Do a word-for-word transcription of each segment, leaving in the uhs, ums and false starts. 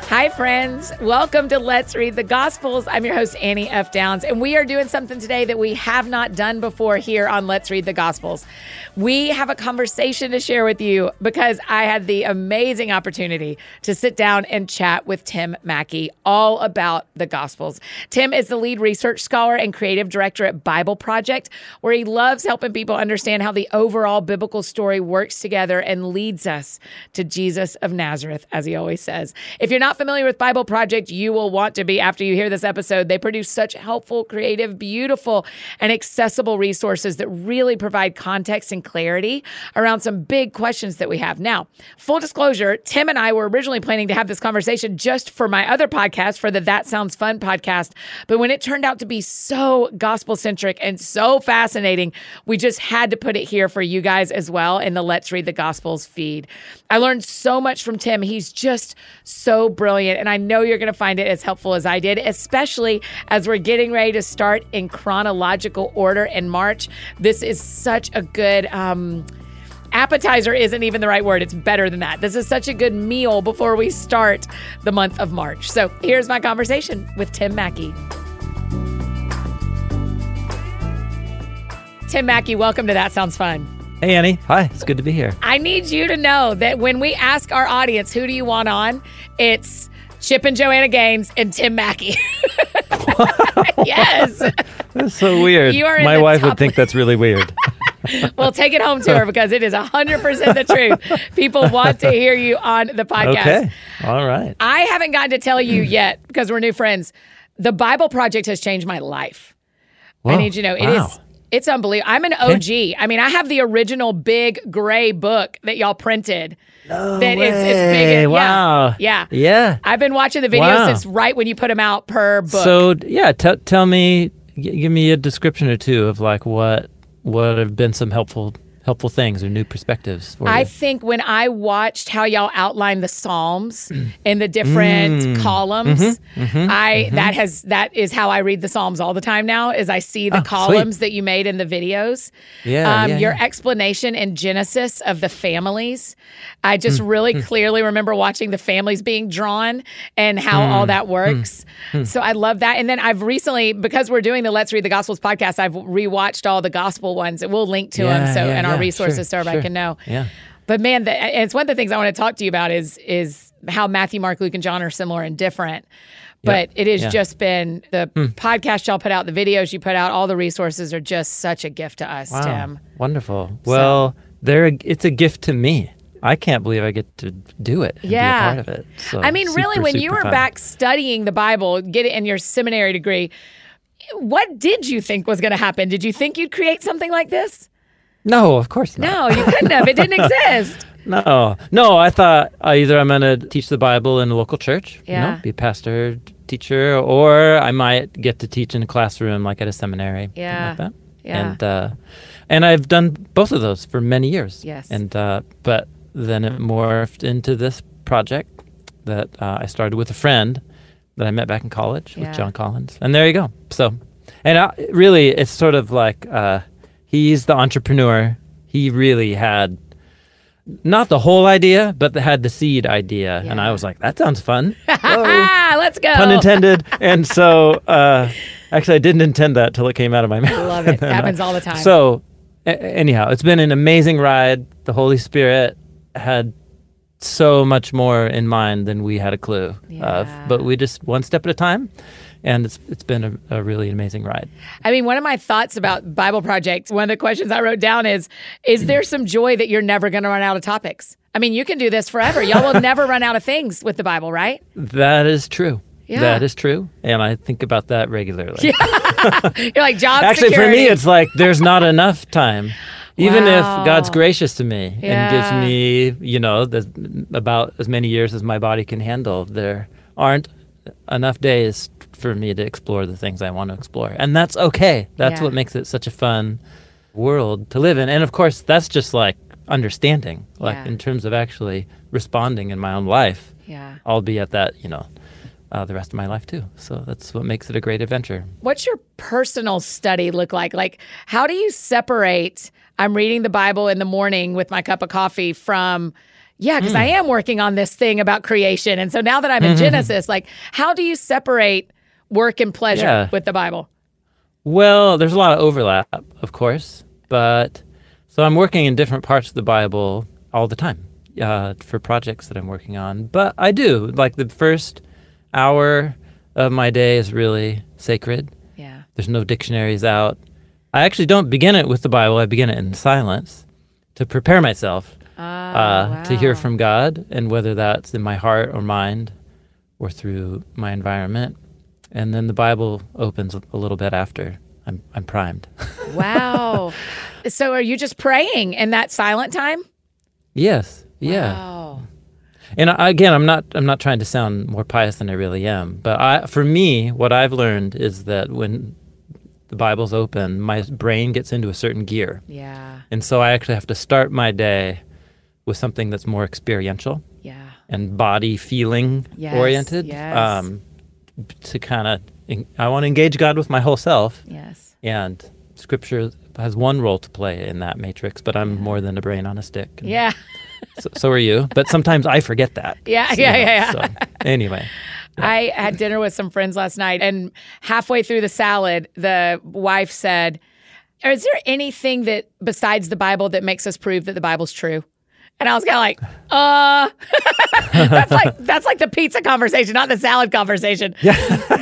Hi, friends. Welcome to Let's Read the Gospels. I'm your host, Annie F. Downs, and we are doing something today that we have not done before here on Let's Read the Gospels. We have a conversation to share with you because I had the amazing opportunity to sit down and chat with Tim Mackie all about the Gospels. Tim is the lead research scholar and creative director at Bible Project, where he loves helping people understand how the overall biblical story works together and leads us to Jesus of Nazareth, as he always says. If you're not familiar with Bible Project, you will want to be after you hear this episode. They produce such helpful, creative, beautiful, and accessible resources that really provide context and clarity around some big questions that we have. Now, full disclosure, Tim and I were originally planning to have this conversation just for my other podcast, for the That Sounds Fun podcast. But when it turned out to be so gospel-centric and so fascinating, we just had to put it here for you guys as well in the Let's Read the Gospels feed. I learned so much from Tim. He's just so brilliant, and I know you're going to find it as helpful as I did, especially as we're getting ready to start in chronological order in March. This is such a good um, appetizer isn't even the right word. It's better than that. This is such a good meal before we start the month of March. So here's my conversation with Tim Mackie. Tim Mackie, welcome to That Sounds Fun. Hey, Annie. Hi. It's good to be here. I need you to know that when we ask our audience, who do you want on? It's Chip and Joanna Gaines and Tim Mackie. Yes. That's so weird. You are in My the wife top would think that's really weird. Well, take it home to her because it is one hundred percent the truth. People want to hear you on the podcast. Okay. All right. I haven't gotten to tell you yet because we're new friends. The Bible Project has changed my life. Whoa. I need you to know it Wow. is. It's unbelievable. I'm an O G. I mean, I have the original big gray book that y'all printed. No that way. Is, is big. And, Wow. Yeah, yeah. Yeah. I've been watching the videos Wow. since right when you put them out per book. So, yeah, t- tell me, g- give me a description or two of like what what have been some helpful helpful things or new perspectives for I you. think when I watched how y'all outlined the Psalms in the different Mm. columns, Mm-hmm, mm-hmm, I mm-hmm. that has that is how I read the Psalms all the time now. Is I see the Oh, columns sweet. that you made in the videos. Yeah, um, yeah, your yeah. explanation in Genesis of the families. I just really clearly remember watching the families being drawn and how all that works. So I love that. And then I've recently, because we're doing the Let's Read the Gospels podcast, I've rewatched all the gospel ones. And we'll link to them Yeah, so yeah, in our yeah, resources sure, so everybody sure. can know. Yeah. But man, the, and it's one of the things I want to talk to you about is is how Matthew, Mark, Luke, and John are similar and different. But it has yeah. just been the podcast y'all put out, the videos you put out, all the resources are just such a gift to us, Wow. Tim. Wonderful. Well, they're a, it's a gift to me. I can't believe I get to do it and Yeah. be a part of it. So I mean, really, super, when you super were fun. back studying the Bible, get it in your seminary degree, what did you think was going to happen? Did you think you'd create something like this? No, of course not. No, you couldn't have. It didn't exist. No, no. I thought uh, either I'm going to teach the Bible in a local church, Yeah. you know, be a pastor, teacher, or I might get to teach in a classroom, like at a seminary, something Yeah. like that. Yeah. And uh, and I've done both of those for many years. Yes. And uh, but then it morphed into this project that uh, I started with a friend that I met back in college Yeah. with John Collins, and there you go. So, and I, really, it's sort of like uh, he's the entrepreneur. He really had. Not the whole idea, but had the seed idea. And I Yeah. was like, that sounds fun. Ah, let's go. Pun intended. And so, uh, actually, I didn't intend that till it came out of my mouth. Love it. And then, Happens uh, all the time. So, a- anyhow, it's been an amazing ride. The Holy Spirit had so much more in mind than we had a clue of. Yeah. But we just one step at a time. And it's it's been a, a really amazing ride. I mean, one of my thoughts about Bible Project, one of the questions I wrote down is, is there some joy that you're never going to run out of topics? I mean, you can do this forever. Y'all will never run out of things with the Bible, right? That is true. Yeah. That is true. And I think about that regularly. You're like, job Actually, security. for me, it's like there's not enough time. Even Wow. if God's gracious to me Yeah. and gives me, you know, the, about as many years as my body can handle, there aren't enough days for me to explore the things I want to explore. And that's okay. That's Yeah. what makes it such a fun world to live in. And of course, that's just like understanding, like Yeah. in terms of actually responding in my own life. Yeah. I'll be at that, you know, uh, the rest of my life too. So that's what makes it a great adventure. What's your personal study look like? Like, how do you separate I'm reading the Bible in the morning with my cup of coffee from, yeah, because mm. I am working on this thing about creation. And so now that I'm in Genesis, like, how do you separate work and pleasure yeah. with the Bible? Well, there's a lot of overlap, of course, but so I'm working in different parts of the Bible all the time uh, for projects that I'm working on. But I do, like the first hour of my day is really sacred. Yeah. There's no dictionaries out. I actually don't begin it with the Bible. I begin it in silence to prepare myself oh, uh, wow. to hear from God, and whether that's in my heart or mind or through my environment. And then the Bible opens a little bit after I'm I'm primed. Wow. So are you just praying in that silent time? Yes. Yeah. Wow. And I, again, I'm not I'm not trying to sound more pious than I really am, but I, for me, what I've learned is that when the Bible's open, my brain gets into a certain gear. Yeah. And so I actually have to start my day with something that's more experiential. Yeah. And body feeling yes, oriented. Yes. Um, to kind of, I want to engage God with my whole self. Yes. And Scripture has one role to play in that matrix, but I'm yeah. more than a brain on a stick. Yeah. so, so are you. But sometimes I forget that. Yeah, so, yeah, yeah, yeah. So, anyway. Yeah. I had dinner with some friends last night, and halfway through the salad, the wife said, is there anything that besides the Bible that makes us prove that the Bible's true? And I was kind of like, uh, that's like that's like the pizza conversation, not the salad conversation. Yeah.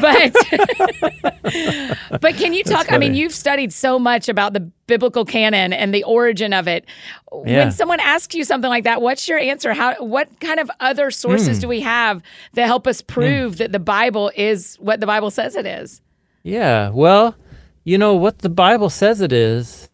But but can you talk? I mean, you've studied so much about the biblical canon and the origin of it. Yeah. When someone asks you something like that, what's your answer? How? What kind of other sources mm. do we have that help us prove mm. that the Bible is what the Bible says it is? Yeah. Well, you know what the Bible says it is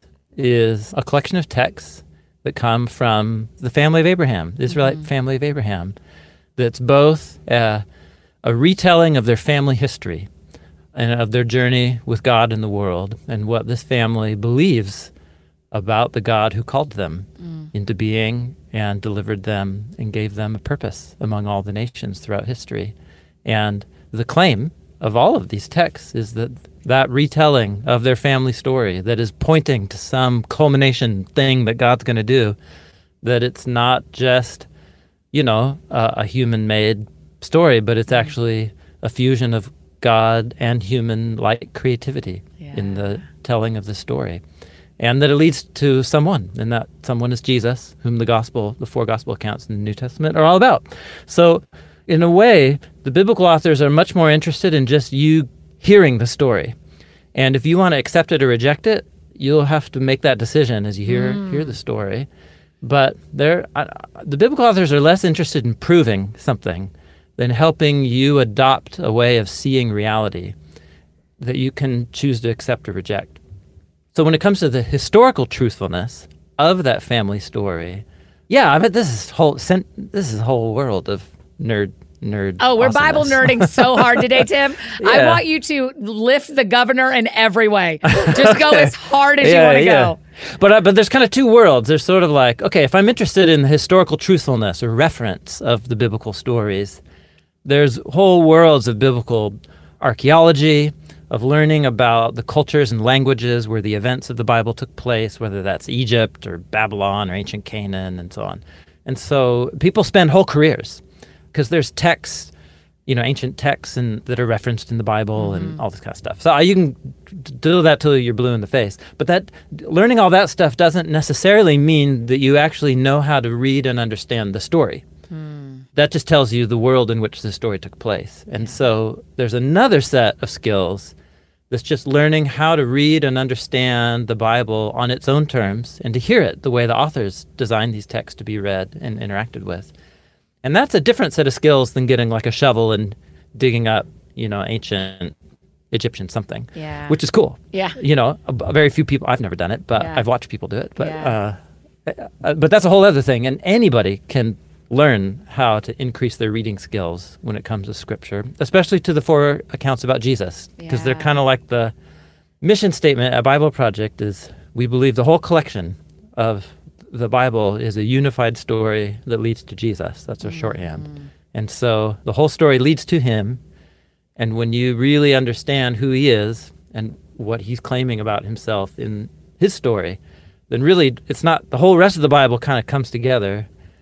is a collection of texts that come from the family of Abraham, the Israelite mm-hmm. family of Abraham, that's both uh, a retelling of their family history and of their journey with God in the world and what this family believes about the God who called them mm. into being and delivered them and gave them a purpose among all the nations throughout history. And the claim of all of these texts is that that retelling of their family story that is pointing to some culmination thing that God's going to do, that it's not just, you know, a, a human-made story, but it's actually a fusion of God and human-like creativity yeah. in the telling of the story. And that it leads to someone, and that someone is Jesus, whom the gospel, the four gospel accounts in the New Testament are all about. So in a way, the biblical authors are much more interested in just you hearing the story. And if you want to accept it or reject it, you'll have to make that decision as you hear mm. hear the story. But they're, uh, the biblical authors are less interested in proving something than helping you adopt a way of seeing reality that you can choose to accept or reject. So when it comes to the historical truthfulness of that family story, yeah, I bet this is whole this is a whole world of nerd nerd. Oh, we're awesomeness. Bible nerding so hard today, Tim. Yeah. I want you to lift the governor in every way. Just go Okay. as hard as Yeah, you want to yeah. go. But uh, but there's kind of two worlds. There's sort of like, okay, if I'm interested in the historical truthfulness or reference of the biblical stories, there's whole worlds of biblical archaeology, of learning about the cultures and languages where the events of the Bible took place, whether that's Egypt or Babylon or ancient Canaan and so on. And so people spend whole careers because there's texts, you know, ancient texts and that are referenced in the Bible mm-hmm. and all this kind of stuff. So uh, you can d- do that till you're blue in the face. But that learning all that stuff doesn't necessarily mean that you actually know how to read and understand the story. Mm. That just tells you the world in which the story took place. And yeah. so there's another set of skills that's just learning how to read and understand the Bible on its own terms and to hear it the way the authors designed these texts to be read and interacted with. And that's a different set of skills than getting like a shovel and digging up, you know, ancient Egyptian something, yeah. which is cool. Yeah. You know, a, a very few people, I've never done it, but yeah. I've watched people do it. But, yeah. uh, uh, but that's a whole other thing. And anybody can learn how to increase their reading skills when it comes to Scripture, especially to the four accounts about Jesus, because yeah. they're kind of like the mission statement at Bible Project is we believe the whole collection of the Bible is a unified story that leads to Jesus. That's our mm-hmm. shorthand. And so the whole story leads to him. And when you really understand who he is and what he's claiming about himself in his story, then really it's not, the whole rest of the Bible kind of comes together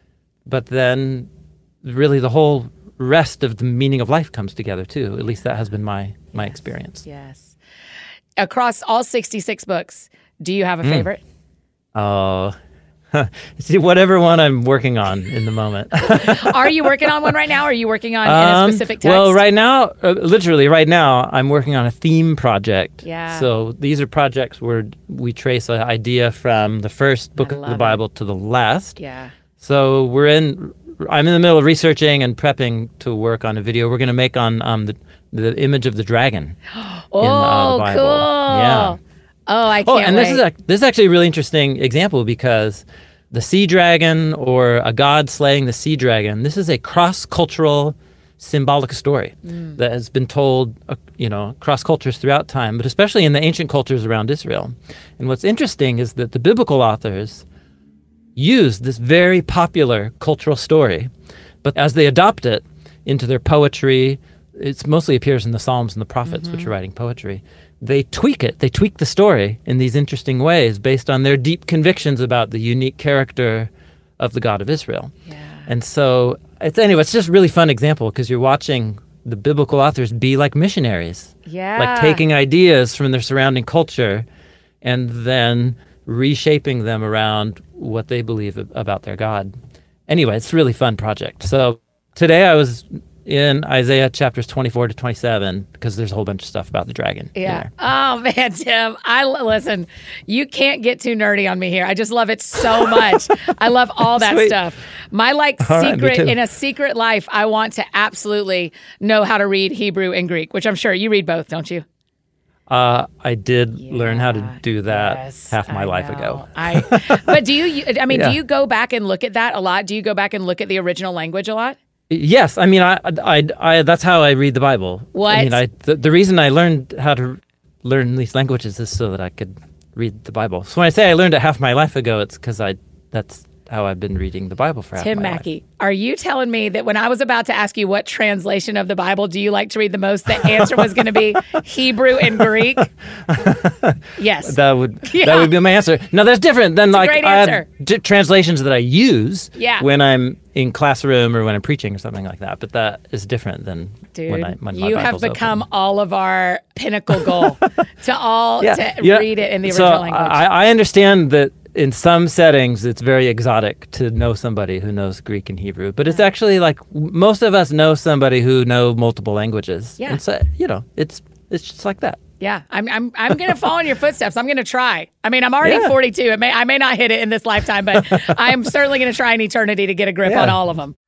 but then really the whole rest of the meaning of life comes together too. At least that has been my my Yes. experience. Yes. Across all sixty-six books, do you have a favorite? Oh, see, whatever one I'm working on in the moment. Are you working on one right now? Or are you working on in Um, a specific text? Well, right now, uh, literally right now, I'm working on a theme project. Yeah. So these are projects where we trace an idea from the first book of love the it. Bible to the last. Yeah. So we're in. I'm in the middle of researching and prepping to work on a video we're going to make on um, the the image of the dragon. Oh, in, uh, the Bible. cool. Yeah. Oh, I can't Oh, and wait. this is a, this is actually a really interesting example because the sea dragon, or a god slaying the sea dragon, this is a cross-cultural symbolic story Mm. that has been told, uh, you know, across cultures throughout time, but especially in the ancient cultures around Israel. And what's interesting is that the biblical authors use this very popular cultural story, but as they adopt it into their poetry, it mostly appears in the Psalms and the prophets, Mm-hmm. which are writing poetry. They tweak it. They tweak the story in these interesting ways based on their deep convictions about the unique character of the God of Israel. Yeah. And so, it's anyway, it's just a really fun example because you're watching the biblical authors be like missionaries, Yeah. like taking ideas from their surrounding culture and then reshaping them around what they believe ab- about their God. Anyway, it's a really fun project. So today I was in Isaiah chapters twenty-four to twenty-seven because there's a whole bunch of stuff about the dragon. in Yeah. there. Oh man, Tim. I l- listen. You can't get too nerdy on me here. I just love it so much. I love all that Sweet. stuff. My like All right, me secret too. in a secret life, I want to absolutely know how to read Hebrew and Greek, which I'm sure you read both, don't you? Uh, I did learn how to Yeah, do that yes, half my I life know. ago. I. But do you? you- I mean, Yeah. do you go back and look at that a lot? Do you go back and look at the original language a lot? Yes, I mean, I, I, I, that's how I read the Bible. What? I mean, I, the, the reason I learned how to learn these languages is so that I could read the Bible. So when I say I learned it half my life ago, it's because I, that's how I've been reading the Bible for half Tim my Mackey, are you telling me that when I was about to ask you what translation of the Bible do you like to read the most, the answer was going to be Hebrew and Greek? Yes. life. That would Yeah. that would be my answer. No, that's different than It's a like great I have answer. d- translations that I use Yeah. when I'm in classroom or when I'm preaching or something like that. But that is different than Dude, when I when my you have Bible's become open. all of our pinnacle goal to all Yeah, to yeah. read it in the So original language. I, I understand that in some settings it's very exotic to know somebody who knows Greek and Hebrew, but it's actually like w- most of us know somebody who know multiple languages. Yeah. And so, you know, it's it's just like that. yeah, I'm I'm I'm going to follow in your footsteps. I'm going to try. I mean, I'm already Yeah. forty-two. It may I may not hit it in this lifetime, but I'm certainly going to try in eternity to get a grip Yeah. on all of them.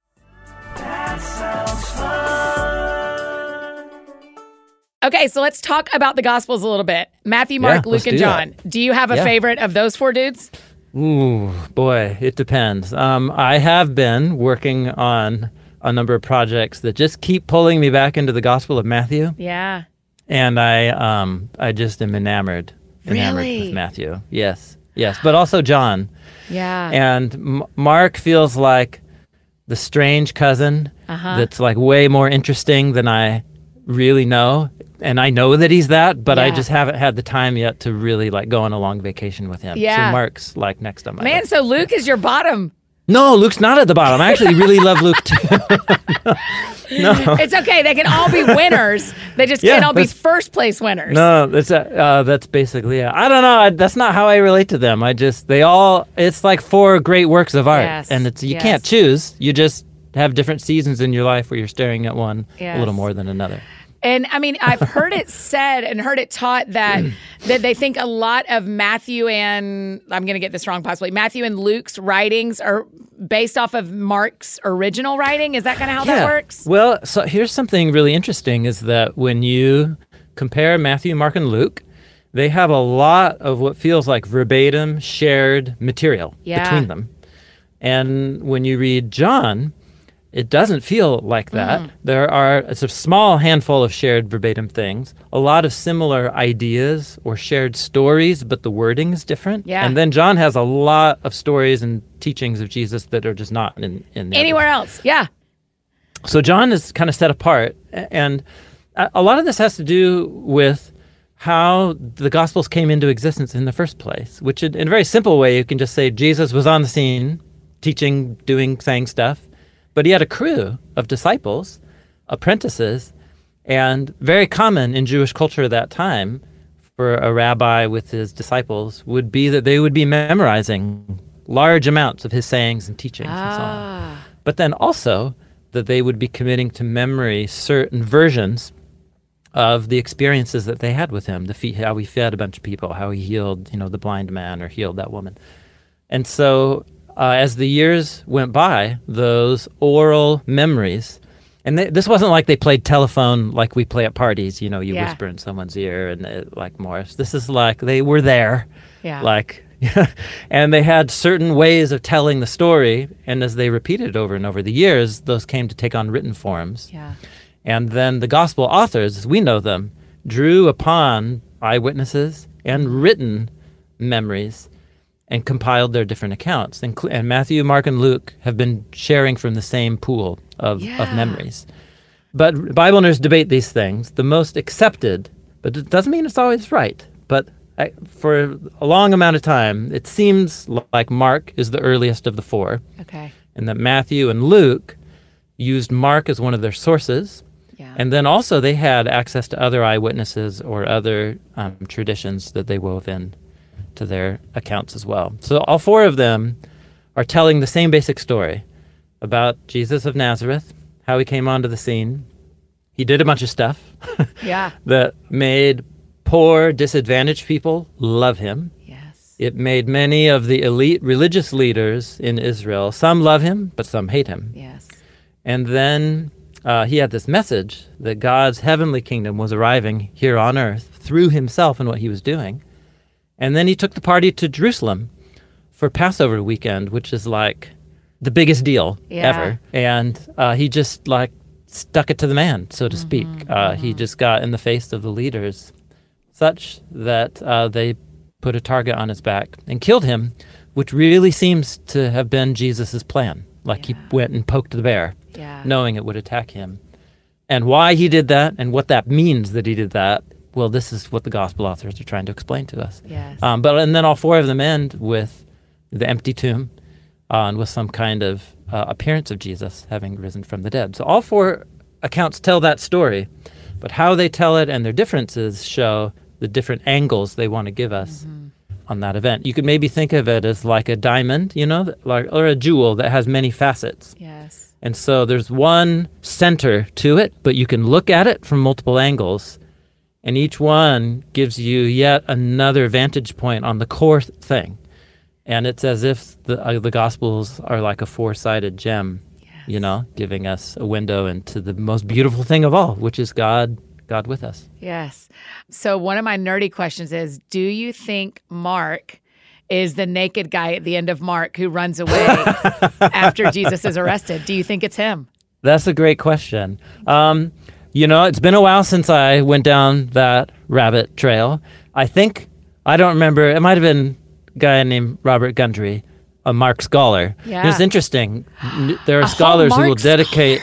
Okay, so let's talk about the Gospels a little bit. Matthew, Mark, Yeah, Luke, let's and do John. Do you have a Yeah. favorite of those four dudes? Ooh, boy, it depends. Um, I have been working on a number of projects that just keep pulling me back into the Gospel of Matthew, Yeah. and I um I just am enamored enamored Really? with Matthew. Yes, yes, but also John. Yeah. And M- Mark feels like the strange cousin Uh-huh. that's like way more interesting than I really know. And I know that he's that, but I Yeah. just haven't had the time yet to really like go on a long vacation with him. Yeah. So Mark's like next on my Man, list. so Luke is your bottom. No, Luke's not at the bottom. I actually really love Luke too. no. It's okay. They can all be winners. They just Yeah, can't all be that's- first place winners. No, that's uh, uh, that's basically it. I don't know. I, that's not how I relate to them. I just they all. It's like four great works of art, Yes, and it's you yes. can't choose. You just have different seasons in your life where you're staring at one Yes. a little more than another. And I mean, I've heard it said and heard it taught that that they think a lot of Matthew and I'm going to get this wrong possibly Matthew and Luke's writings are based off of Mark's original writing. Is that kind of how that works? Well, so here's something really interesting: is that when you compare Matthew, Mark, and Luke, they have a lot of what feels like verbatim shared material Yeah. between them. And when you read John, it doesn't feel like that. Mm. There are it's a small handful of shared verbatim things, a lot of similar ideas or shared stories, but the wording is different. Yeah. And then John has a lot of stories and teachings of Jesus that are just not in, in the Anywhere others. else? Yeah. So John is kind of set apart, a- and a a lot of this has to do with how the Gospels came into existence in the first place, which in, in a very simple way, you can just say Jesus was on the scene teaching, doing, saying stuff. But he had a crew of disciples, apprentices, and very common in Jewish culture at that time for a rabbi with his disciples would be that they would be memorizing large amounts of his sayings and teachings ah. and so on. But then also that they would be committing to memory certain versions of the experiences that they had with him, the fe- how he fed a bunch of people, how he healed, you know, the blind man or healed that woman. And so uh, as the years went by, those oral memories, and they, this wasn't like they played telephone like we play at parties, you know, you yeah. whisper in someone's ear and it, like Morris. This is like they were there, yeah. like, and they had certain ways of telling the story. And as they repeated it over and over the years, those came to take on written forms. Yeah. And then the gospel authors, as we know them, drew upon eyewitnesses and written memories and compiled their different accounts. And, and Matthew, Mark, and Luke have been sharing from the same pool of, yeah. of memories. But Bible nerds debate these things. The most accepted, but it doesn't mean it's always right. But I, for a long amount of time, it seems like Mark is the earliest of the four. Okay. And that Matthew and Luke used Mark as one of their sources. Yeah. And then also they had access to other eyewitnesses or other um, traditions that they wove in to their accounts as well. So all four of them are telling the same basic story about Jesus of Nazareth, how he came onto the scene. He did a bunch of stuff yeah. that made poor, disadvantaged people love him. Yes. It made many of the elite religious leaders in Israel, some love him, but some hate him. Yes. And then uh, he had this message that God's heavenly kingdom was arriving here on earth through himself and what he was doing. And then he took the party to Jerusalem for Passover weekend, which is like the biggest deal yeah. ever. And uh, he just like stuck it to the man, so to mm-hmm, speak. Uh, mm-hmm. He just got in the face of the leaders such that uh, they put a target on his back and killed him, which really seems to have been Jesus's plan. Like yeah. he went and poked the bear, yeah. knowing it would attack him. And why he did that and what that means that he did that, well, this is what the gospel authors are trying to explain to us. Yes. Um, but and then all four of them end with the empty tomb uh, and with some kind of uh, appearance of Jesus having risen from the dead. So all four accounts tell that story, but how they tell it and their differences show the different angles they want to give us mm-hmm. on that event. You could maybe think of it as like a diamond, you know, like or a jewel that has many facets. Yes. And so there's one center to it, but you can look at it from multiple angles, and each one gives you yet another vantage point on the core thing. And it's as if the uh, the Gospels are like a four-sided gem, yes. you know, giving us a window into the most beautiful thing of all, which is God, God with us. Yes. So one of my nerdy questions is, do you think Mark is the naked guy at the end of Mark who runs away after Jesus is arrested? Do you think it's him? That's a great question. Um, you know, it's been a while since I went down that rabbit trail. I think, I don't remember, it might have been a guy named Robert Gundry, a Mark scholar. Yeah. It's interesting. There are scholars who will dedicate...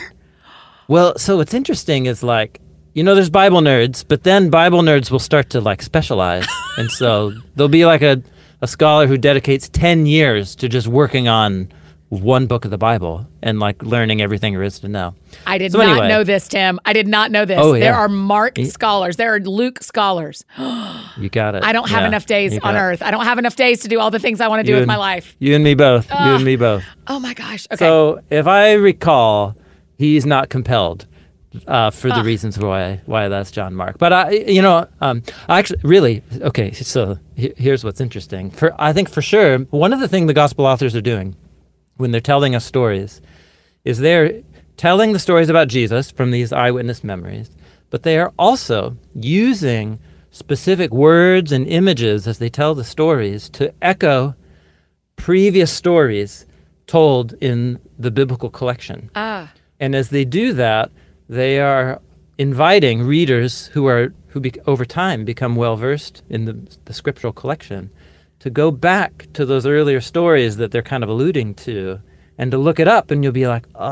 Well, so what's interesting is like, you know, there's Bible nerds, but then Bible nerds will start to like specialize. And so there'll be like a, a scholar who dedicates ten years to just working on one book of the Bible and like learning everything there is to know. I did so not anyway, know this, Tim. I did not know this. Oh, yeah. There are Mark Yeah. scholars. There are Luke scholars. You got it. I don't have Yeah, enough days you got on it. earth. I don't have enough days to do all the things I want to do You with and- my life. You and me both. You Ugh. and me both. Oh my gosh. Okay. So if I recall, he's not compelled uh, for the Ugh. reasons why why that's John Mark. But I, you know, um, I actually really okay. So he- here's what's interesting. For I think for sure, one of the things the gospel authors are doing when they're telling us stories is they're telling the stories about Jesus from these eyewitness memories, but they are also using specific words and images as they tell the stories to echo previous stories told in the biblical collection. ah. And as they do that, they are inviting readers who are who be, over time become well-versed in the, the scriptural collection to go back to those earlier stories that they're kind of alluding to and to look it up, and you'll be like, oh,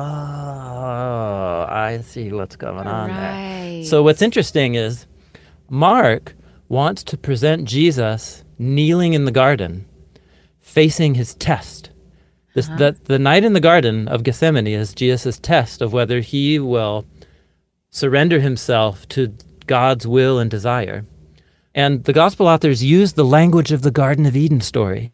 I see what's going on Right. there. So what's interesting is Mark wants to present Jesus kneeling in the garden, facing his test, This Uh-huh. that the night in the Garden of Gethsemane is Jesus' test of whether he will surrender himself to God's will and desire. And the gospel authors use the language of the Garden of Eden story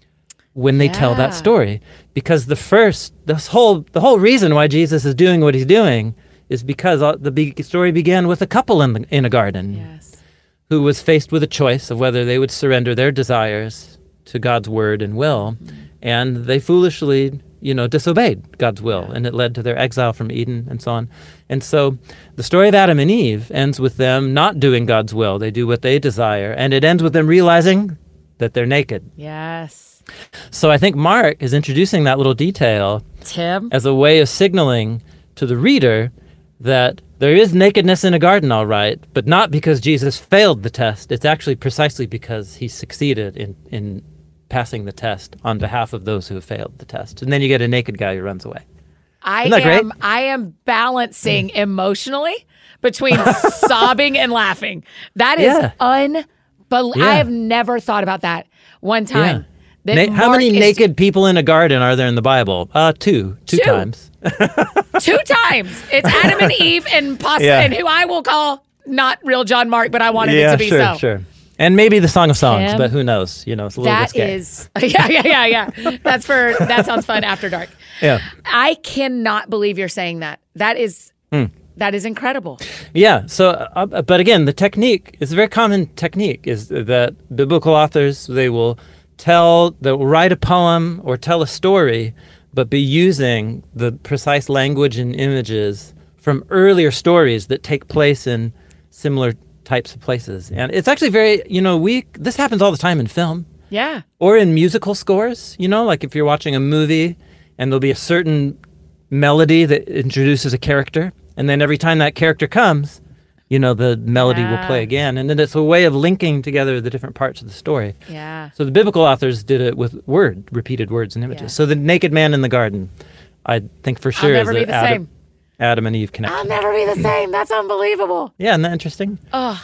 when they tell that Yeah. story, because the first, this whole, the whole reason why Jesus is doing what he's doing is because uh, the big story began with a couple in the, in a garden Yes. who was faced with a choice of whether they would surrender their desires to God's word and will, and they foolishly, you know, disobeyed God's will, and it led to their exile from Eden and so on. And so the story of Adam and Eve ends with them not doing God's will. They do what they desire, and it ends with them realizing that they're naked. Yes. So I think Mark is introducing that little detail Tim? as a way of signaling to the reader that there is nakedness in a garden, all right, but not because Jesus failed the test. It's actually precisely because he succeeded in, in passing the test on behalf of those who have failed the test. And then you get a naked guy who runs away. I Isn't that am great? I am balancing emotionally between sobbing and laughing. That is Yeah. unbelievable. Yeah. I have never thought about that one time. Yeah. That Na- how Mark many is- naked people in a garden are there in the Bible? Uh, two. Two, Two. times. Two times. It's Adam and Eve and poss- Yeah. and who I will call not real John Mark, but I wanted it to be sure, so. sure. And maybe the Song of Songs, Tim, but who knows? You know, it's a little That risque. is yeah, yeah, yeah, yeah. That's for that sounds fun after dark. Yeah. I cannot believe you're saying that. That is Hmm. that is incredible. Yeah. So, uh, but again, the technique is a very common technique. Is that biblical authors they will tell, they will write a poem or tell a story, but be using the precise language and images from earlier stories that take place in similar types of places. And it's actually very, you know, we this happens all the time in film Yeah. or in musical scores. You know, like if you're watching a movie and there'll be a certain melody that introduces a character, and then every time that character comes, you know, the melody will play Yeah. again. And then it's a way of linking together the different parts of the story. Yeah. So the biblical authors did it with word, repeated words and images. Yeah. So the naked man in the garden, I think for sure never is be a the Adam, same. Adam and Eve connection. I'll never be the same. That's unbelievable. Yeah, isn't that interesting? Oh,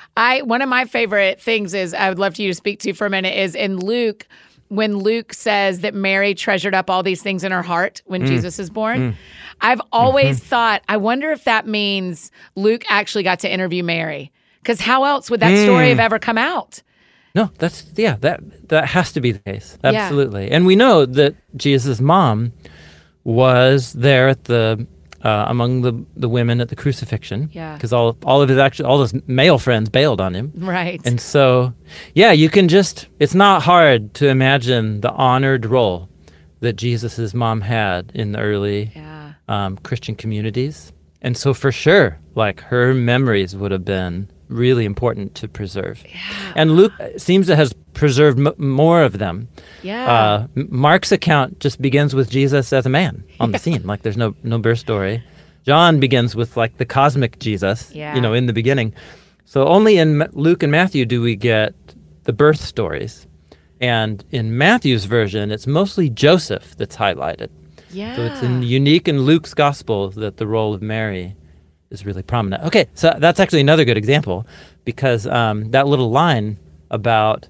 I one of my favorite things is I would love for you to speak to for a minute is in Luke when Luke says that Mary treasured up all these things in her heart when Jesus is born. I've always thought, I wonder if that means Luke actually got to interview Mary, because how else would that story have ever come out? No, that's yeah, that that has to be the case. Yeah. Absolutely. And we know that Jesus' mom was there at the uh, among the, the women at the crucifixion. Yeah. Because all all of his actually all his male friends bailed on him. Right. And so yeah, you can just it's not hard to imagine the honored role that Jesus' mom had in the early yeah. um, Christian communities. And so for sure, like her memories would have been really important to preserve. Yeah. And Luke seems to have preserved m- more of them. Yeah. Uh, M- Mark's account just begins with Jesus as a man on the scene. Like there's no no birth story. John begins with like the cosmic Jesus, Yeah. you know, in the beginning. So only in M- Luke and Matthew do we get the birth stories. And in Matthew's version, it's mostly Joseph that's highlighted. yeah. So it's in unique in Luke's gospel that the role of Mary is really prominent. Okay, so that's actually another good example because um, that little line about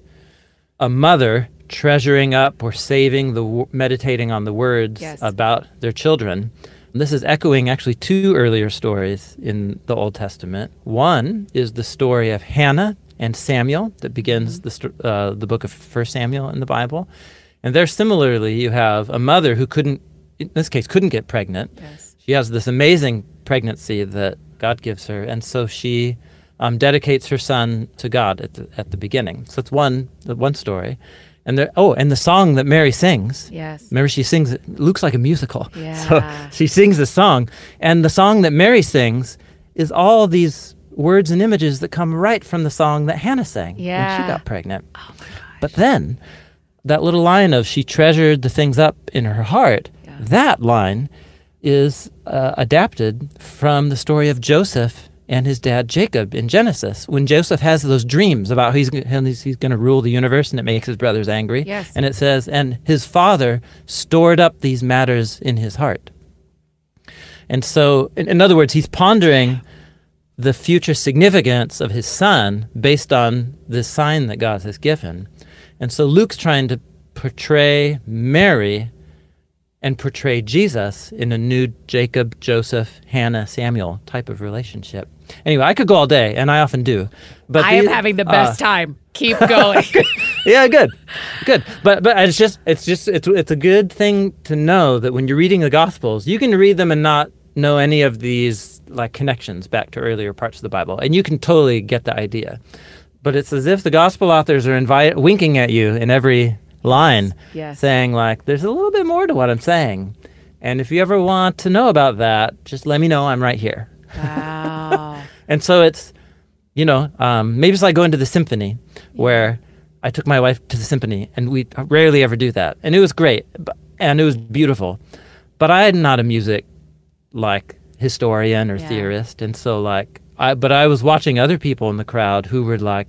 a mother treasuring up or saving the w- meditating on the words Yes. about their children. This is echoing actually two earlier stories in the Old Testament. One is the story of Hannah and Samuel that begins Mm-hmm. the st- uh, the book of First Samuel in the Bible. And there similarly you have a mother who couldn't, in this case, couldn't get pregnant. Yes. She has this amazing pregnancy that God gives her, and so she um, dedicates her son to God at the, at the beginning. So it's one the one story. And there, oh, and the song that Mary sings. Yes. Remember, she sings. It looks like a musical. Yeah. So she sings the song, and the song that Mary sings is all these words and images that come right from the song that Hannah sang when Yeah. she got pregnant. Oh my gosh. But then, that little line of she treasured the things up in her heart. Yeah. That line is uh, adapted from the story of Joseph and his dad Jacob in Genesis, when Joseph has those dreams about how he's, g- how he's, he's going to rule the universe, and it makes his brothers angry. Yes. And it says, and his father stored up these matters in his heart. And so, in, in other words, he's pondering the future significance of his son based on this sign that God has given. And so Luke's trying to portray Mary and portray Jesus in a new Jacob, Joseph, Hannah, Samuel type of relationship. Anyway, I could go all day, and I often do. But I the, am having the best uh, time. Keep going. Yeah, good, good. But but it's just it's just it's it's a good thing to know that when you're reading the Gospels, you can read them and not know any of these like connections back to earlier parts of the Bible, and you can totally get the idea. But it's as if the Gospel authors are invite winking at you in every line, Yes. saying like, "There's a little bit more to what I'm saying, and if you ever want to know about that, just let me know. I'm right here." Wow. And so it's, you know, um, maybe it's like going to the symphony, where I took my wife to the symphony, and we rarely ever do that. And it was great, but, and it was beautiful. But I'm not a music, like, historian or Yeah. theorist. And so, like, I but I was watching other people in the crowd who were, like,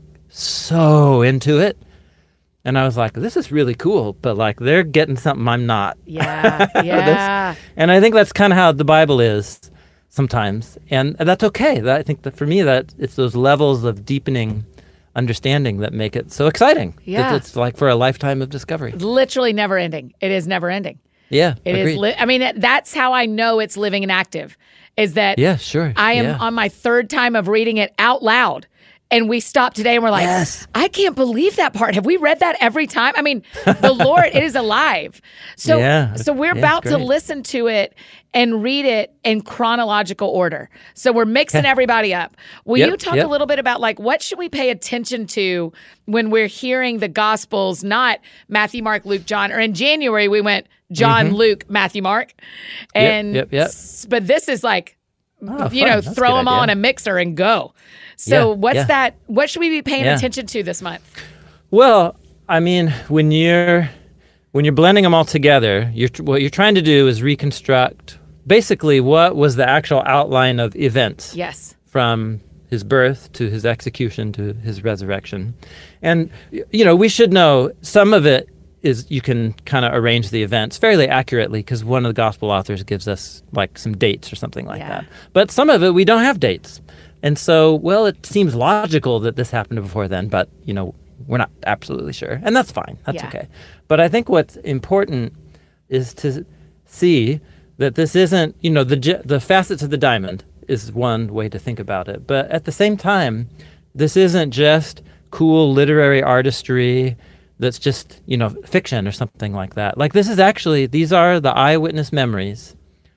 so into it. And I was like, this is really cool, but, like, they're getting something I'm not. Yeah, yeah. And I think that's kind of how the Bible is sometimes, and that's okay. That, I think that for me, that it's those levels of deepening understanding that make it so exciting. Yeah. It's like for a lifetime of discovery. Literally never ending. It is never ending. Yeah, It is. agreed. Li- I mean, that's how I know it's living and active. Is that Yeah, sure. I am yeah. on my third time of reading it out loud. And we stopped today and we're like, Yes. I can't believe that part. Have we read that every time? I mean, the Lord, it is alive. So, Yeah. so we're Yeah, it's about to great. listen to it and read it in chronological order. So we're mixing everybody up. Will Yep, you talk yep. a little bit about like what should we pay attention to when we're hearing the Gospels, not Matthew, Mark, Luke, John, or in January we went John, Luke, Matthew, Mark. And Mm-hmm. yep, yep. s- but this is like Oh, you fun. know, That's a throw good them all in idea. a mixer and go. So Yeah, what's yeah. that? What should we be paying Yeah. attention to this month? Well, I mean, when you're when you're blending them all together, you're tr- what you're trying to do is reconstruct basically what was the actual outline of events. Yes. From his birth to his execution to his resurrection. And, y- you know, we should know some of it is you can kind of arrange the events fairly accurately because one of the gospel authors gives us like some dates or something like Yeah. that. But some of it we don't have dates. And so, well, it seems logical that this happened before then, but, you know, we're not absolutely sure. And that's fine. That's Yeah. okay. But I think what's important is to see that this isn't, you know, the ge- the facets of the diamond is one way to think about it. But at the same time, this isn't just cool literary artistry that's just, you know, fiction or something like that. Like this is actually, these are the eyewitness memories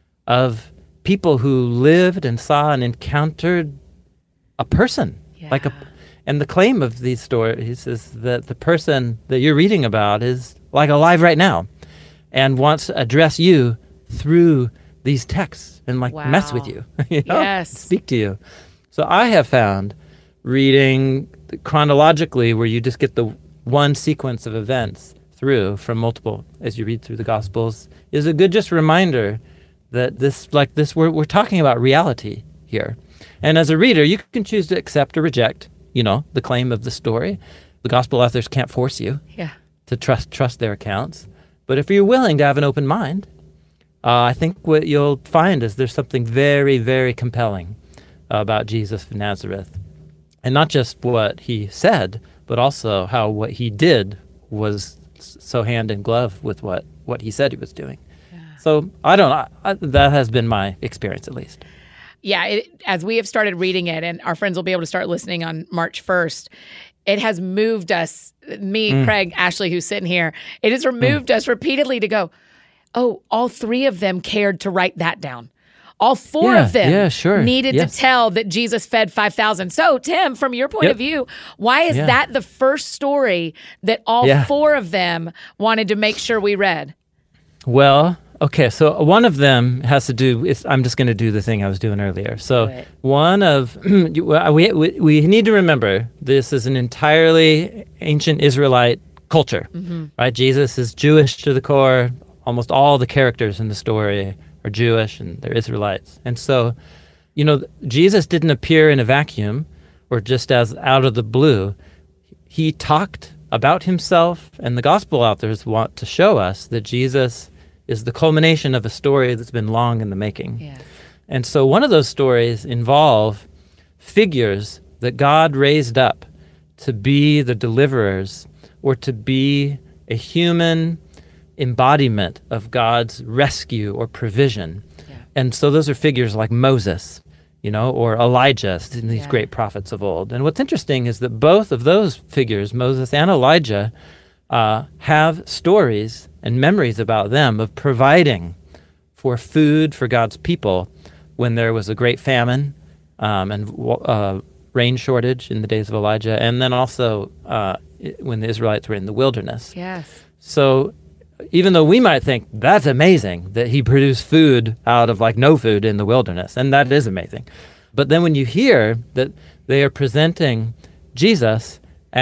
of people who lived and saw and encountered a person. Like a, Yeah. and the claim of these stories is that the person that you're reading about is like alive right now and wants to address you through these texts and like mess with Wow. you, you know? Yes. Speak to you. So I have found reading chronologically where you just get the one sequence of events through from multiple as you read through the Gospels is a good just reminder that this like this we're we're talking about reality here. And as a reader, you can choose to accept or reject, you know, the claim of the story. The gospel authors can't force you Yeah. to trust trust their accounts. But if you're willing to have an open mind, uh, I think what you'll find is there's something very, very compelling about Jesus of Nazareth. And not just what he said, but also how what he did was s- so hand in glove with what, what he said he was doing. So I don't know. I, that has been my experience, at least. Yeah, it, as we have started reading it, and our friends will be able to start listening on March first, it has moved us, me, Mm. Craig, Ashley, who's sitting here, it has removed us repeatedly to go, oh, all three of them cared to write that down. All four Yeah, of them yeah, sure. needed Yes. to tell that Jesus fed five thousand. So, Tim, from your point Yep. of view, why is Yeah. that the first story that all Yeah. four of them wanted to make sure we read? Well, okay, so one of them has to do, is, I'm just going to do the thing I was doing earlier. So Do it. one of, you- well, we, we, we need to remember this is an entirely ancient Israelite culture, right? Jesus is Jewish to the core. Almost all the characters in the story are Jewish and they're Israelites. And so, you know, Jesus didn't appear in a vacuum or just as out of the blue. He talked about himself, and the gospel authors want to show us that Jesus is the culmination of a story that's been long in the making. Yeah. And so one of those stories involve figures that God raised up to be the deliverers or to be a human embodiment of God's rescue or provision. Yeah. And so those are figures like Moses, you know, or Elijah, these Yeah. great prophets of old. And what's interesting is that both of those figures, Moses and Elijah, uh, have stories and memories about them of providing for food for God's people when there was a great famine um, and uh, rain shortage in the days of Elijah, and then also uh, when the Israelites were in the wilderness. Yes. So even though we might think that's amazing that he produced food out of like no food in the wilderness, and that is amazing, but then when you hear that they are presenting Jesus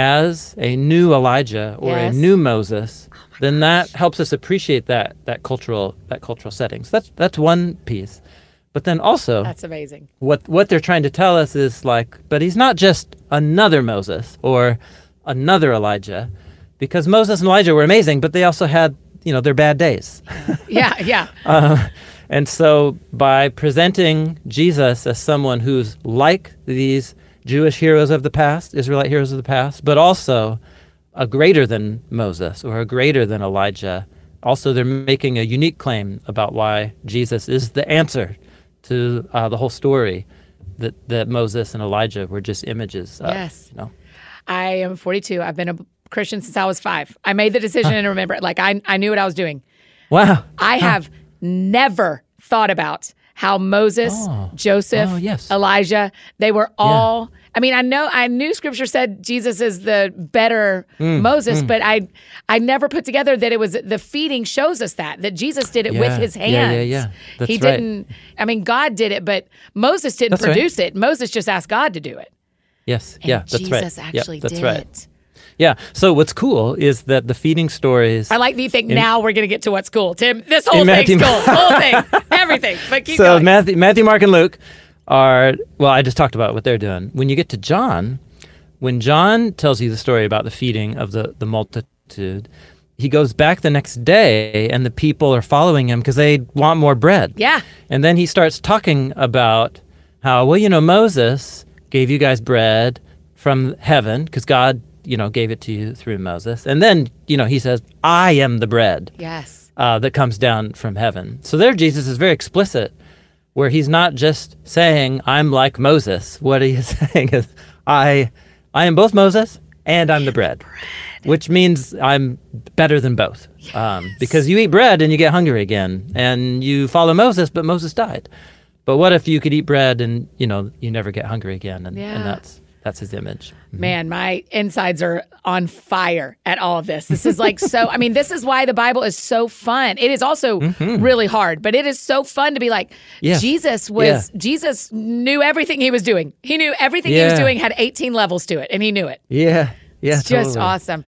as a new Elijah or Yes. a new Moses, then that helps us appreciate that that cultural that cultural setting. So that's that's one piece. But then also, That's amazing. what what they're trying to tell us is like, but he's not just another Moses or another Elijah, because Moses and Elijah were amazing, but they also had, you know, their bad days. Yeah, yeah. Uh, and so by presenting Jesus as someone who's like these Jewish heroes of the past, Israelite heroes of the past, but also a greater than Moses or a greater than Elijah, also they're making a unique claim about why Jesus is the answer to uh, the whole story that, that Moses and Elijah were just images of. Yes. You know? I am forty-two. I've been a Christian since I was five. I made the decision and remember it. Like I, I knew what I was doing. Wow. I have never thought about how Moses, Oh. Joseph, Oh, yes. Elijah, they were all, I mean, I know, I knew scripture said Jesus is the better Mm, Moses, but I I never put together that it was, the feeding shows us that, that Jesus did it with Yeah. his Yeah, yeah, hands. yeah. That's he right. didn't, I mean, God did it, but Moses didn't That's right. produce it. Moses just asked God to do it. Yes. And yeah, that's right. Jesus Yep, actually that's did right. it. Yeah. So what's cool is that the feeding stories. I like that you think In- now we're going to get to what's cool. Tim, this whole In thing's Matthew- cool. The whole thing. Everything. But keep so going. Matthew, Matthew, Mark, and Luke are, well, I just talked about what they're doing. When you get to John, when John tells you the story about the feeding of the, the multitude, he goes back the next day and the people are following him because they want more bread. Yeah. And then he starts talking about how, well, you know, Moses gave you guys bread from heaven because God, you know, gave it to you through Moses. And then, you know, he says, I am the bread Yes. uh, that comes down from heaven. So there Jesus is very explicit, where he's not just saying, I'm like Moses. What he is saying is, I I am both Moses and I'm the bread, which means I'm better than both. Um, because you eat bread and you get hungry again, and you follow Moses, but Moses died. But what if you could eat bread and, you know, you never get hungry again? And, Yeah. and that's that's his image. Man, my insides are on fire at all of this. This is like so, I mean, this is why the Bible is so fun. It is also really hard, but it is so fun to be like, Yes. Jesus was, Yeah. Jesus knew everything he was doing. He knew everything he was Yeah. doing had eighteen levels to it, and he knew it. Yeah, yeah, It's just totally. awesome.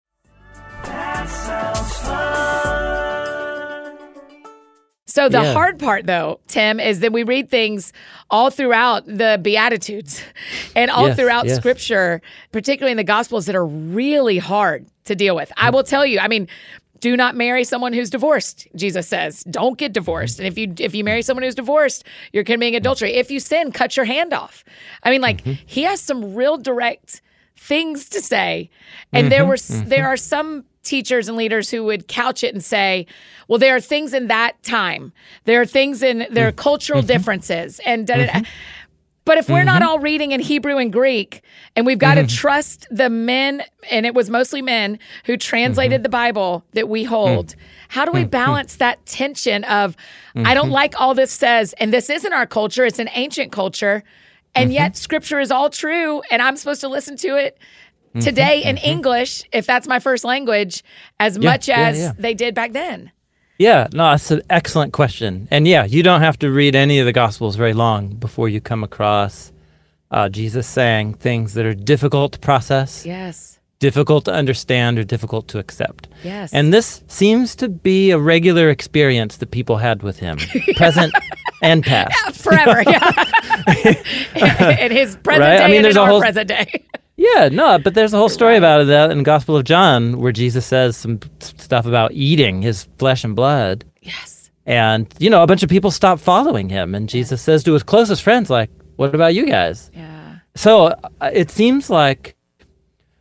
So the Yeah. hard part, though, Tim, is that we read things all throughout the Beatitudes and all Yes, throughout yes. Scripture, particularly in the Gospels, that are really hard to deal with. I will tell you, I mean, do not marry someone who's divorced, Jesus says. Don't get divorced. And if you if you marry someone who's divorced, you're committing adultery. If you sin, cut your hand off. I mean, like, he has some real direct things to say. And there were s there are some teachers and leaders who would couch it and say, well, there are things in that time. There are things in, there are cultural differences. And da, da, da. But if we're not all reading in Hebrew and Greek, and we've got to trust the men, and it was mostly men who translated the Bible that we hold, how do we balance that tension of, I don't like all this says, and this isn't our culture, it's an ancient culture, and yet Scripture is all true, and I'm supposed to listen to it today in English, if that's my first language, as Yeah, much yeah, as yeah. they did back then. Yeah, no, that's an excellent question. And yeah, you don't have to read any of the Gospels very long before you come across uh, Jesus saying things that are difficult to process, Yes. difficult to understand, or difficult to accept. Yes. And this seems to be a regular experience that people had with him, present and past. Forever, yeah. in his present Right? day I mean, and there's in a our whole- present day. Yeah, no, but there's a whole story about it that in the Gospel of John where Jesus says some stuff about eating his flesh and blood. Yes. And, you know, a bunch of people stop following him. And Jesus says to his closest friends, like, what about you guys? Yeah. So uh, it seems like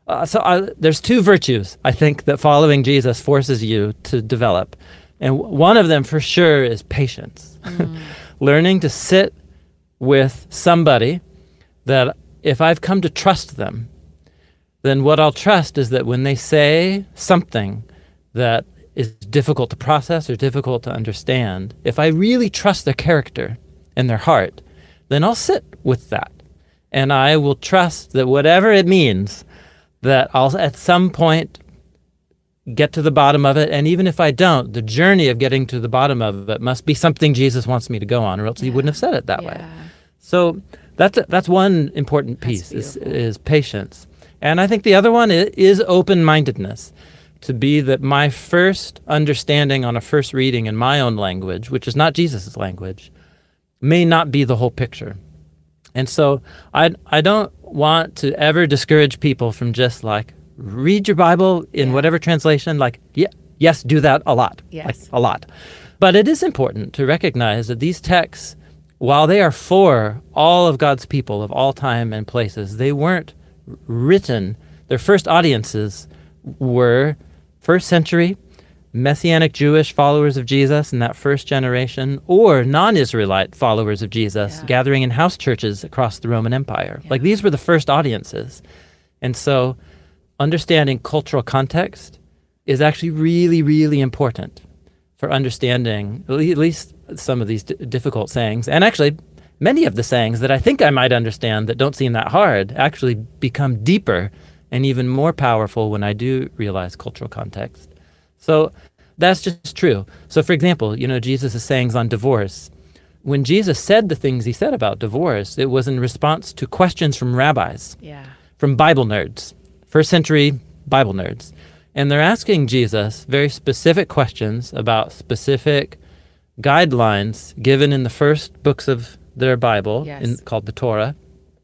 Uh, so uh, there's two virtues, I think, that following Jesus forces you to develop. And w- one of them for sure is patience. Mm. Learning to sit with somebody that if I've come to trust them, then what I'll trust is that when they say something that is difficult to process or difficult to understand, if I really trust their character and their heart, then I'll sit with that. And I will trust that whatever it means, that I'll at some point get to the bottom of it. And even if I don't, the journey of getting to the bottom of it must be something Jesus wants me to go on, or else yeah. he wouldn't have said it that yeah. way. So that's that's one important piece is, is patience. And I think the other one is, is open-mindedness, to be that my first understanding on a first reading in my own language, which is not Jesus' language, may not be the whole picture. And so I I don't want to ever discourage people from just like, read your Bible in yeah. whatever translation, like, yeah, yes, do that a lot, yes. like a lot. But it is important to recognize that these texts, while they are for all of God's people of all time and places, they weren't written, their first audiences were first century Messianic Jewish followers of Jesus in that first generation, or non-Israelite followers of Jesus yeah. gathering in house churches across the Roman Empire. Yeah. Like these were the first audiences. And so understanding cultural context is actually really, really important for understanding at least some of these d- difficult sayings. And actually, many of the sayings that I think I might understand that don't seem that hard actually become deeper and even more powerful when I do realize cultural context. So that's just true. So for example, you know, Jesus' sayings on divorce. When Jesus said the things he said about divorce, it was in response to questions from rabbis, yeah. from Bible nerds, first century Bible nerds. And they're asking Jesus very specific questions about specific guidelines given in the first books of their Bible, yes. in, called the Torah.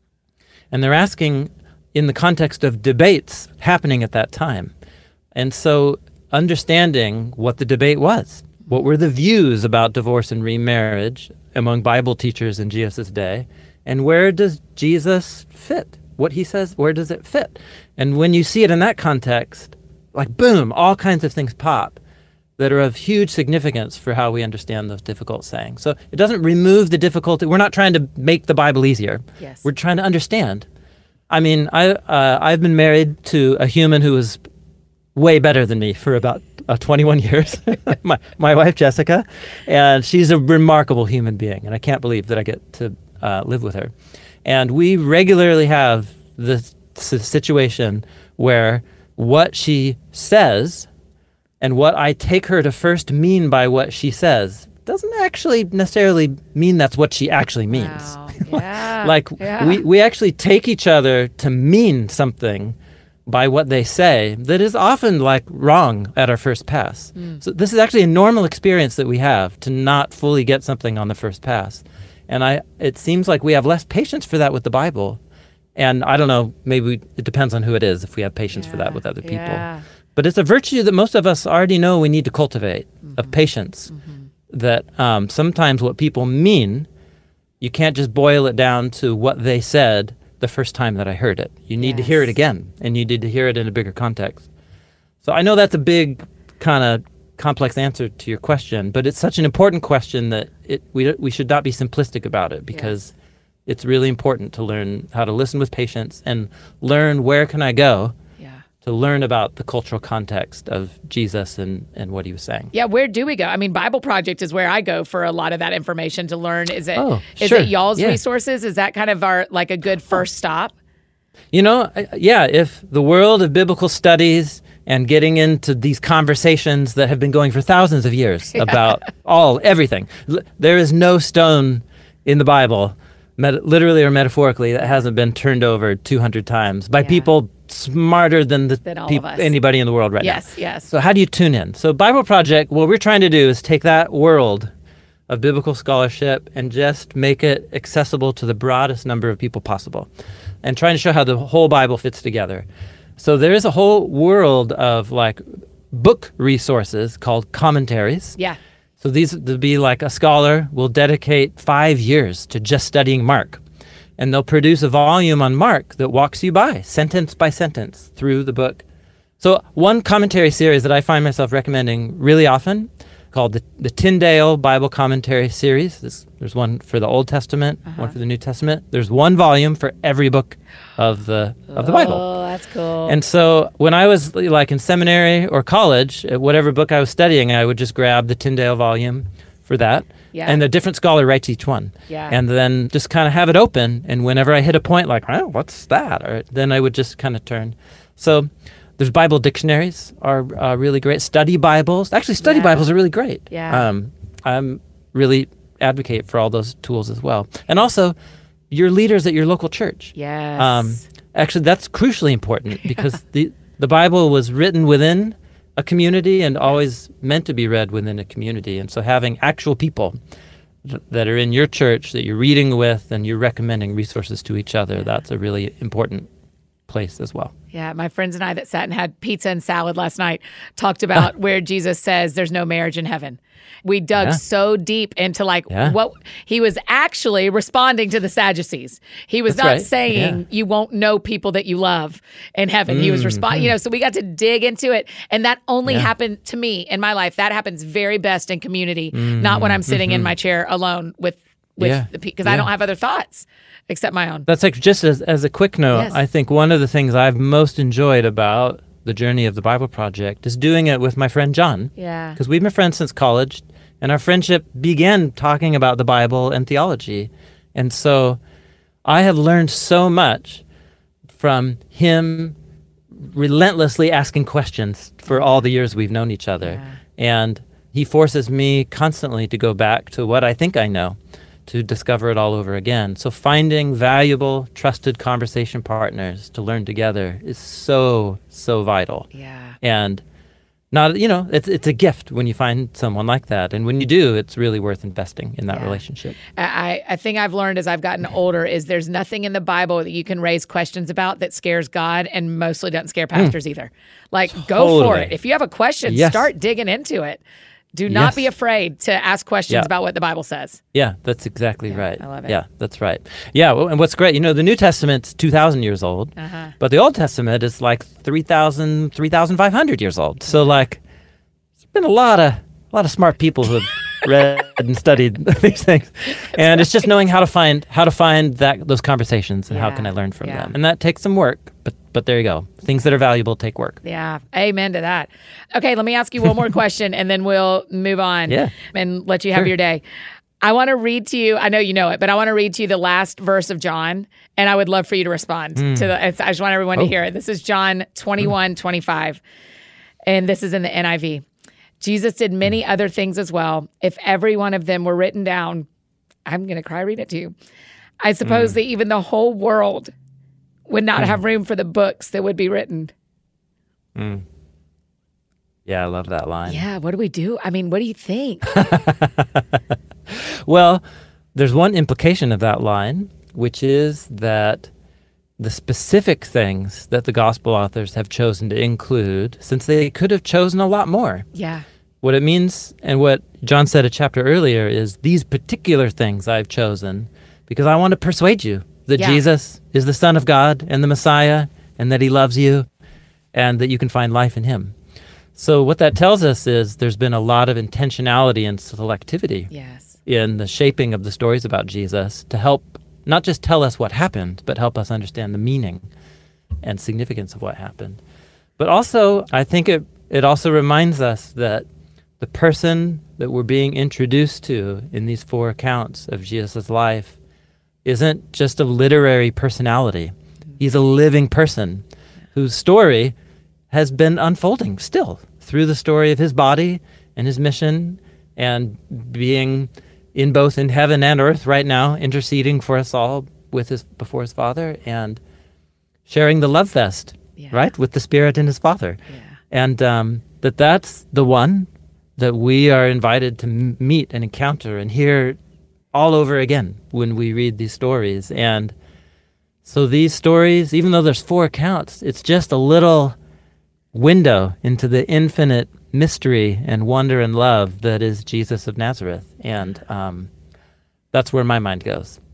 And they're asking in the context of debates happening at that time. And so understanding what the debate was, what were the views about divorce and remarriage among Bible teachers in Jesus' day, and where does Jesus fit? What he says, where does it fit? And when you see it in that context, like boom, all kinds of things pop that are of huge significance for how we understand those difficult sayings. So it doesn't remove the difficulty. We're not trying to make the Bible easier. Yes. We're trying to understand. I mean, I, uh, I've been married to a human who is way better than me for about uh, twenty-one years, my, my wife, Jessica, and she's a remarkable human being, and I can't believe that I get to uh, live with her. And we regularly have this situation where what she says and what I take her to first mean by what she says doesn't actually necessarily mean that's what she actually means. Wow. Yeah. like yeah. we, we actually take each other to mean something by what they say that is often like wrong at our first pass. Mm. So this is actually a normal experience that we have, to not fully get something on the first pass. And I, it seems like we have less patience for that with the Bible. And I don't know, maybe we, it depends on who it is if we have patience yeah. for that with other people. Yeah. But it's a virtue that most of us already know we need to cultivate, mm-hmm. of patience. Mm-hmm. That um, sometimes what people mean, you can't just boil it down to what they said the first time that I heard it. You need yes. to hear it again, and you need to hear it in a bigger context. So I know that's a big kind of complex answer to your question, but it's such an important question that it we we should not be simplistic about it, because yes. it's really important to learn how to listen with patience and learn where can I go yeah. to learn about the cultural context of Jesus and, and what he was saying. Yeah, where do we go? I mean, Bible Project is where I go for a lot of that information to learn. Is it oh, is sure. it y'all's yeah. resources? Is that kind of our like a good first stop? You know, yeah, if the world of biblical studies and getting into these conversations that have been going for thousands of years yeah. about all, everything. There is no stone in the Bible, met- literally or metaphorically, that hasn't been turned over two hundred times by yeah. people smarter than the than all peop- of us. anybody in the world right yes, now. Yes, yes. So how do you tune in? So Bible Project, what we're trying to do is take that world of biblical scholarship and just make it accessible to the broadest number of people possible, and trying to show how the whole Bible fits together. So there is a whole world of like book resources called commentaries. Yeah. So these would be like a scholar will dedicate five years to just studying Mark. and they'll produce a volume on Mark that walks you by, sentence by sentence, through the book. So one commentary series that I find myself recommending really often, called the, the Tyndale Bible Commentary Series. There's, there's one for the Old Testament, uh-huh. one for the New Testament. There's one volume for every book of the of the Bible. Oh, that's cool. And so when I was like in seminary or college, whatever book I was studying, I would just grab the Tyndale volume for that. Yeah. And a different scholar writes each one. Yeah. And then just kind of have it open. And whenever I hit a point like, oh, what's that? Or then I would just kind of turn. So there's Bible dictionaries are uh, really great. Study Bibles. Actually, study yeah. Bibles are really great. Yeah. Um, I'm really advocate for all those tools as well. And also, your leaders at your local church. Yes. Um, actually, that's crucially important because the, the Bible was written within a community and always meant to be read within a community. And so having actual people th- that are in your church that you're reading with and you're recommending resources to each other, yeah. that's a really important place as well. Yeah, my friends and I that sat and had pizza and salad last night talked about where Jesus says there's no marriage in heaven. We dug yeah. so deep into like yeah. what he was actually responding to the Sadducees. He was That's not right. saying yeah. you won't know people that you love in heaven. Mm, he was responding, mm. you know, so we got to dig into it. And that only yeah. happened to me in my life. That happens very best in community, mm, not when I'm sitting mm-hmm. in my chair alone with with yeah. the because yeah. I don't have other thoughts except my own. That's like just as, as a quick note, yes. I think one of the things I've most enjoyed about the journey of the Bible Project is doing it with my friend John. Yeah. Because we've been friends since college, and our friendship began talking about the Bible and theology. And so I have learned so much from him relentlessly asking questions for all the years we've known each other. Yeah. And he forces me constantly to go back to what I think I know, to discover it all over again. So finding valuable, trusted conversation partners to learn together is so, so vital. Yeah. And not, you know, it's it's a gift when you find someone like that. And when you do, it's really worth investing in that yeah. relationship. I, I think I've learned as I've gotten older is there's nothing in the Bible that you can raise questions about that scares God and mostly doesn't scare pastors mm. either. Like, totally. Go for it. If you have a question, yes. start digging into it. Do not yes. be afraid to ask questions yeah. about what the Bible says. Yeah, that's exactly yeah, right. I love it. Yeah, that's right. Yeah, well, and what's great, you know, the New Testament's two thousand years old, uh-huh. but the Old Testament is like three thousand, three thousand five hundred years old. So, like, there's been a lot of, a lot of smart people who have read and studied these things. And right. it's just knowing how to find how to find that those conversations and yeah. how can I learn from yeah. them. And that takes some work, but but there you go. Things that are valuable take work. Yeah. Amen to that. Okay, let me ask you one more question and then we'll move on yeah. and let you have sure. your day. I want to read to you, I know you know it, but I want to read to you the last verse of John, and I would love for you to respond mm. to the, I just want everyone oh. to hear it. This is John twenty-one, mm. twenty-five, and this is in the N I V. Jesus did many other things as well. If every one of them were written down, I'm going to cry reading it to you. I suppose mm. that even the whole world would not mm. have room for the books that would be written. Mm. Yeah, I love that line. Yeah, what do we do? I mean, what do you think? Well, there's one implication of that line, which is that the specific things that the gospel authors have chosen to include, since they could have chosen a lot more. Yeah. What it means, and what John said a chapter earlier, is these particular things I've chosen because I want to persuade you that yeah. Jesus is the Son of God and the Messiah, and that he loves you, and that you can find life in him. So what that tells us is there's been a lot of intentionality and selectivity yes. in the shaping of the stories about Jesus to help not just tell us what happened, but help us understand the meaning and significance of what happened. But also, I think it, it also reminds us that the person that we're being introduced to in these four accounts of Jesus' life isn't just a literary personality. He's a living person whose story has been unfolding still through the story of his body and his mission and being in both in heaven and earth right now, interceding for us all with his before his Father and sharing the love fest, yeah. right, with the Spirit and his Father. Yeah. And um, that that's the one that we are invited to m- meet and encounter and hear all over again when we read these stories. And so these stories, even though there's four accounts, it's just a little window into the infinite mystery and wonder and love that is Jesus of Nazareth. And um, that's where my mind goes.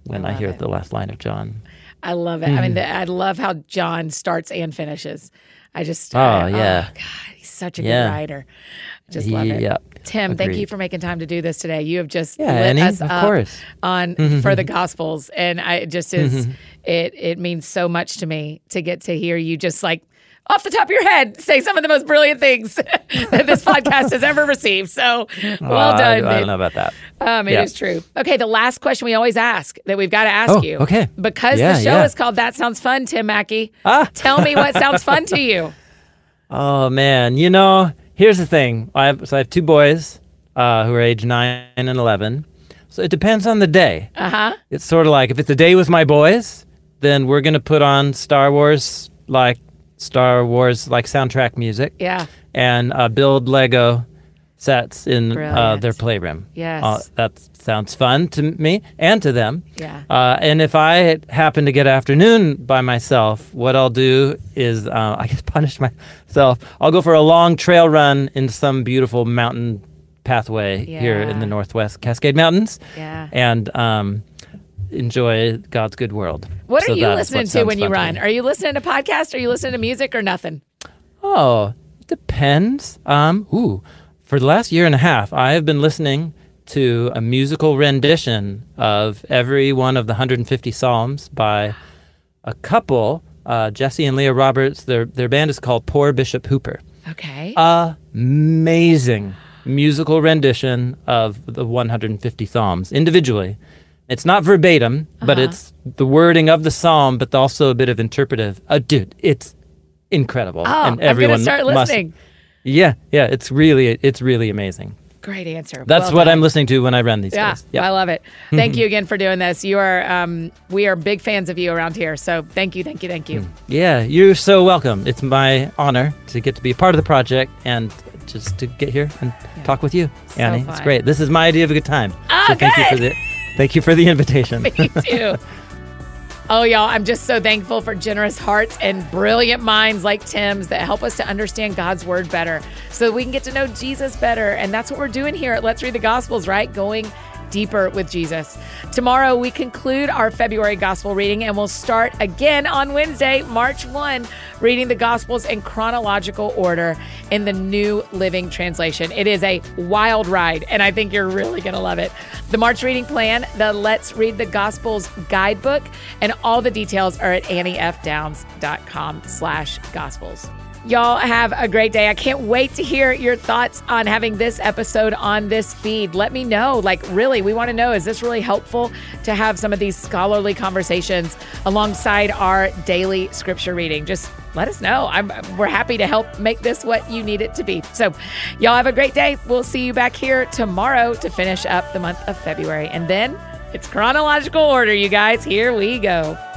when I I, love hear it. the last line of John. I love it. I mean, the, I love how John starts and finishes. I just, Oh, I- yeah. oh, God, he's such a Yeah. good writer. Just love it. Yeah. Tim, thank you Agreed. for making time to do this today. You have just Yeah, lit Annie, us of up course. on for the Gospels, and I it just is it it means so much to me to get to hear you just like off the top of your head say some of the most brilliant things that this podcast has ever received. So well Uh, done. I don't know about that. Um, it Yeah. is true. Okay, the last question we always ask that we've got to ask Oh, you. okay. Because Yeah, the show yeah. is called That Sounds Fun, Tim Mackey. Ah. Tell me what sounds fun to you. Oh man, you know, here's the thing. I have so I have two boys uh, who are age nine and eleven. So it depends on the day. Uh huh. It's sort of like if it's a day with my boys, then we're gonna put on Star Wars like Star Wars like soundtrack music. Yeah. And uh, build Lego sets in uh, Brilliant. their playroom. Yes. Uh, that sounds fun to me and to them. Yeah. Uh, and if I happen to get afternoon by myself, what I'll do is uh, I guess punish myself. I'll go for a long trail run in some beautiful mountain pathway here in Yeah. the Northwest Cascade Mountains. Yeah. And um, enjoy God's good world. What So are you that's listening what to sounds when you fun run? me. Are you listening to podcasts? Are you listening to music or nothing? Oh, it depends. Um, ooh, for the last year and a half, I have been listening to a musical rendition of every one of the one hundred fifty Psalms by a couple, uh, Jesse and Leah Roberts. Their their band is called Poor Bishop Hooper. Okay. Amazing musical rendition of the one hundred fifty Psalms individually. It's not verbatim, but Uh-huh. it's the wording of the psalm, but also a bit of interpretive. Uh, dude, it's incredible. oh, and I'm going everyone to start must- listening. Yeah, yeah, it's really, it's really amazing. Great answer. That's Well what done. I'm listening to when I run these Yeah, days. Yeah, I love it. Thank you again for doing this. You are, um, we are big fans of you around here. So thank you, thank you, thank you. yeah, you're so welcome. It's my honor to get to be a part of the project and just to get here and talk with you, So Annie. fun. It's great. This is my idea of a good time. Oh, so thank you for good. the, thank you for the invitation. Me too. Oh, y'all, I'm just so thankful for generous hearts and brilliant minds like Tim's that help us to understand God's word better so that we can get to know Jesus better. And that's what we're doing here at Let's Read the Gospels, right? Going deeper with Jesus. Tomorrow, we conclude our February gospel reading and we'll start again on Wednesday, March first, reading the Gospels in chronological order in the New Living Translation. It is a wild ride, and I think you're really going to love it. The March reading plan, the Let's Read the Gospels guidebook, and all the details are at anniefdowns.com slash gospels. Y'all have a great day. I can't wait to hear your thoughts on having this episode on this feed. Let me know. Like, really, we want to know, is this really helpful to have some of these scholarly conversations alongside our daily scripture reading? Just let us know. I'm, we're happy to help make this what you need it to be. So y'all have a great day. We'll see you back here tomorrow to finish up the month of February. And then it's chronological order, you guys. Here we go.